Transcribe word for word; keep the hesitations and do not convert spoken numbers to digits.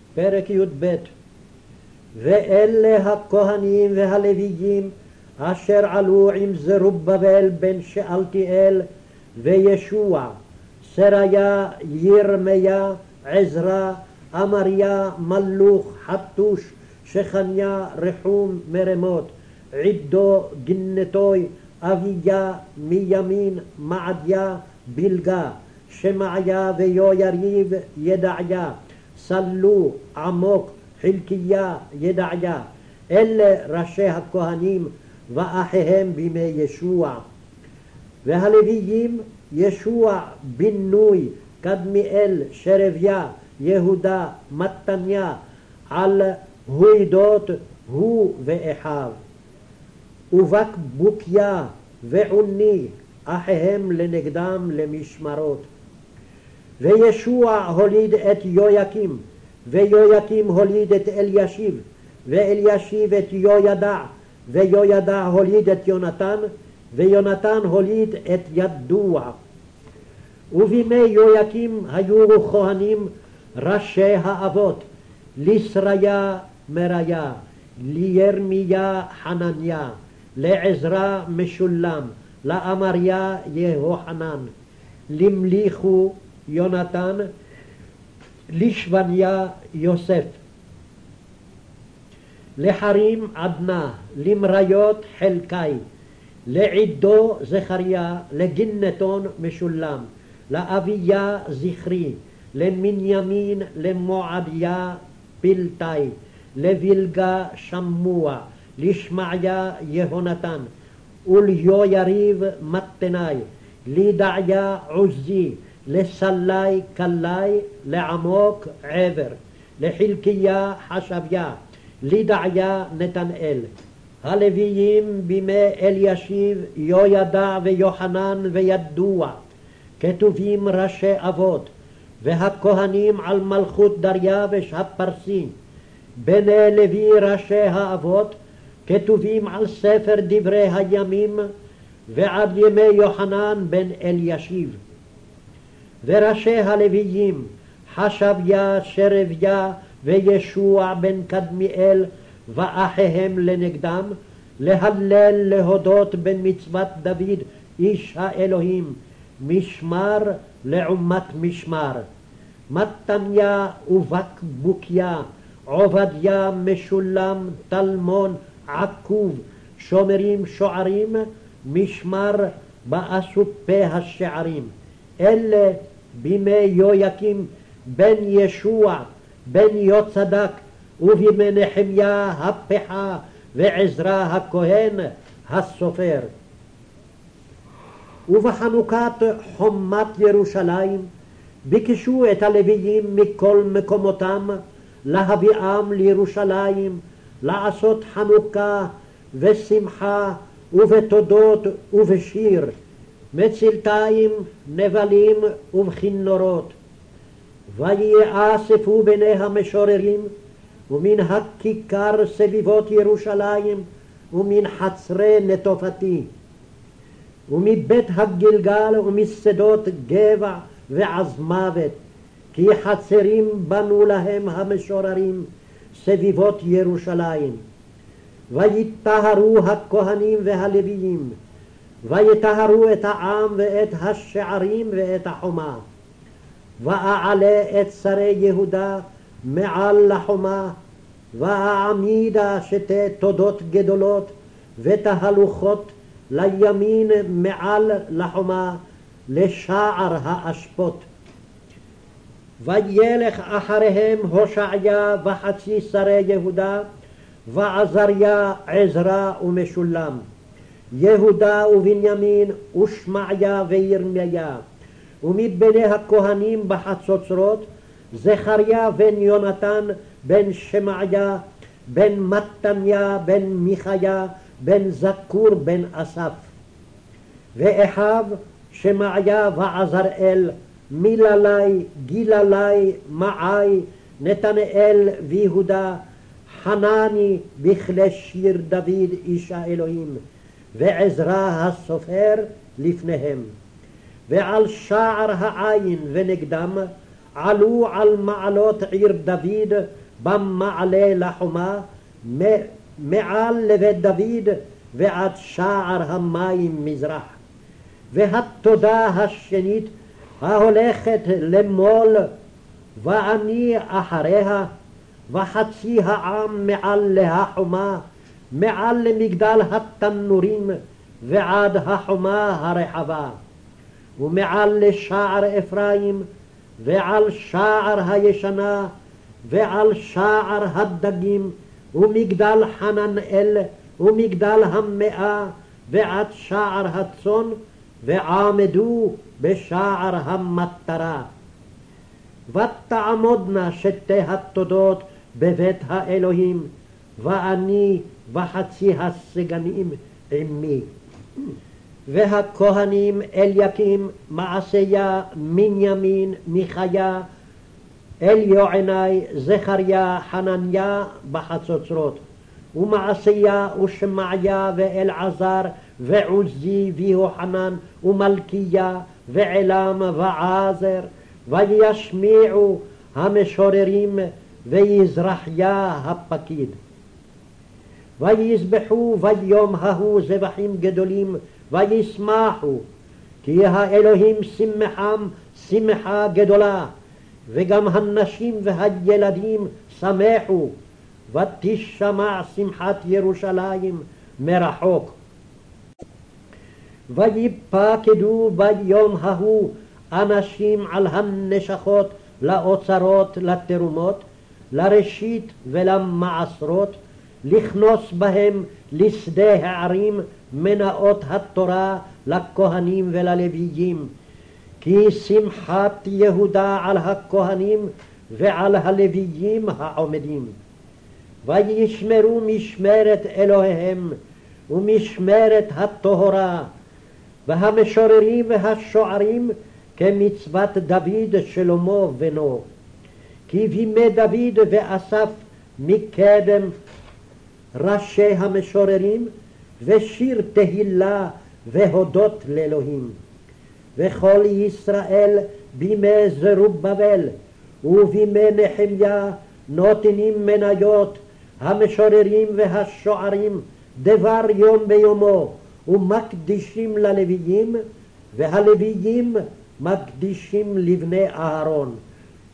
פרק י"ב. ואלה הכהנים והלוויים אשר עלו עם זרובבל בן שאלתיאל וישוע, סריה, ירמיה, עזרא, אמריה, מלוך, חתוש, שכניה, רחום, מרמות, עידו, גנתוי, אביה, מימין, מעדיה, בלגה, שמעיה ויויריב, ידעיה, סלו, עמוק, חלקיה, ידעיה. אלה ראשי הכהנים ואחיהם בימי ישוע. והלוויים ישוע, בינוי, קדמיאל, שרביה, יהודה, מתניה, על הוידות הוא ואחיו. ובקבוקיה ועוני אחיהם לנגדם למשמרות. וישוע הוליד את יויקים, ויויקים הוליד את אלישיב, ואלישיב את יהוידע, ויהוידע הוליד את יונתן, ויונתן הוליד את ידוע. ובימי יויקים היו כהנים ראשי האבות, לסריה, מריה, לירמיה, חנניה, לעזרא, משולם, לאמריה, יהוחנן, למליחו, יונתן, לשבניה, יוסף, לחרים, עדנה, למריות, חלקי, לעידו, זכריה, לגנתון, משולם, לאביה, זכרי, למנימין, למועדיה, פלטי, לבלגה, שמוע, לשמעיה, יהונתן, וליויריב, מתני, לידעיה, עוזי, לסלי, קלי, לעמוק, עבר, לחלקיה, חשביה, לידעיה, נתנאל. הלוויים בימי אלישיב, יהוידע ויוחנן וידוע, כתובים ראשי אבות, והכהנים על מלכות דריווש הפרסי. בני לוי ראשי האבות, כתובים על ספר דברי הימים, ועד ימי יוחנן בן אלישיב. וראשי הלוויים, חשביה, שרביה וישוע בן קדמיאל ואחיהם לנגדם, להלל להודות במצוות דוד איש האלוהים, משמר לעומת משמר. מתניה ובקבוקיה, עובדיה, משולם, תלמון, עקוב, שומרים שוערים, משמר באסופי השערים. אלה בימי יויקים בן ישוע בן יוצדק, ובימי נחמיה הפחה ועזרא הכהן הסופר. ובחנוכת חומת ירושלים ביקשו את הלוויים מכל מקומותם להביאם לירושלים, לעשות חנוכה ושמחה ובתודות ובשיר, מצלתיים, נבלים ובכינורות. ויאספו בני המשוררים ומן הכיכר סביבות ירושלים ומן חצרי נטופתי ומבית הגלגל ומשדות גבע ועזמוות, כי חצרים בנו להם המשוררים סביבות ירושלים. ויטהרו הכהנים והלוויים, ויטהרו את העם ואת השערים ואת החומה. ואעלה את שרי יהודה מעל לחומה, ואעמידה שתי תודות גדולות ותהלוכות לימין מעל לחומה, לשער האשפות. וילך אחריהם הושעיה וחצי שרי יהודה, ועזריה, עזרא ומשולם, יהודה ובנימין ושמעיה וירמיה. ומבני הכהנים בחצוצרות, זכריה בן יונתן בן שמעיה בן מתניה בן מיכיה בן זכור בן אסף. ואחיו שמעיה ועזראל, מיללי, גיללי, מעי, נתנאל ויהודה, חנני בכלי שיר דוד איש האלוהים, ועזרא הסופר לפניהם. ועל שער העין ונגדם, עלו על מעלות עיר דוד במעלה לחומה, מעל לבית דוד ועד שער המים מזרח. והתודה השנית ההולכת למול, ואני אחריה, וחצי העם מעל להחומה, מעל למגדל התנורים ועד החומה הרחבה, ומעל לשער אפרים ועל שער הישנה ועל שער הדגים ומגדל חננאל ומגדל המאה ועד שער הצאן, ועמדו בשער המטרה. ותעמודנה שתי התודות בבית האלוהים, ואני וחצי הסגנים עמי. והכהנים אליקים, מעשיה, בנימין, מיכיה, אליוענai, זכריה, חנניה בחצוצרות, ומעשיה ושמעיה ואלעזר ועוזי ויוחנן ומלכיה ועלם ועזר, וישמיעו המשוררים ויזרחיה הפקיד. ויזבחו ביום ההוא זבחים גדולים וישמחו, כי האלוהים שמחם שמחה גדולה, וגם הנשים והילדים שמחו, ותשמע שמחת ירושלים מרחוק. ויפקדו ביום ההוא אנשים על הנשכות, לאוצרות, לתרומות, לראשית ולמעשרות, לכנוס בהם לשדה הערים מנאות התורה לכהנים וללוויים, כי שמחת יהודה על הכהנים ועל הלוויים העומדים. וישמרו משמרת אלוהיהם ומשמרת הטהרה, והמשוררים והשוערים כמצוות דוד שלמה בנו. כי בימי דוד ואסף מקדם ראשי המשוררים, ושיר תהילה והודות לאלוהים. וכל ישראל בימי זרובבל ובימי נחמיה נותנים מניות המשוררים והשוערים דבר יום ביומו, ומקדישים ללוויים, והלוויים מקדישים לבני אהרון.